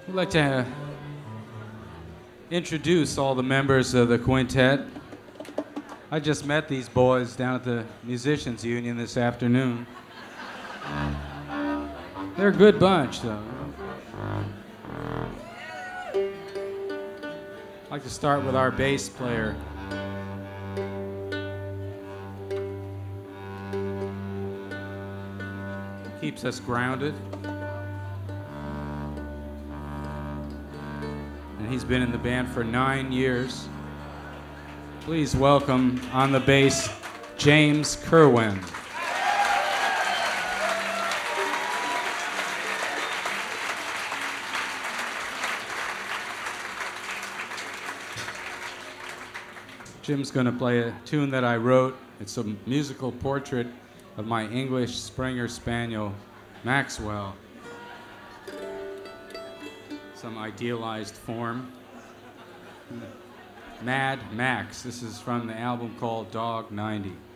We'd like to introduce all the members of the quintet. I just met these boys down at the Musicians Union this afternoon. They're a good bunch, though. I'd like to start with our bass player. Keeps us grounded. And he's been in the band for 9 years. Please welcome on the bass, James Kerwin. Jim's going to play a tune that I wrote. It's a musical portrait of my English Springer Spaniel, Maxwell. Some idealized form. Mad Max. This is from the album called Dog 90.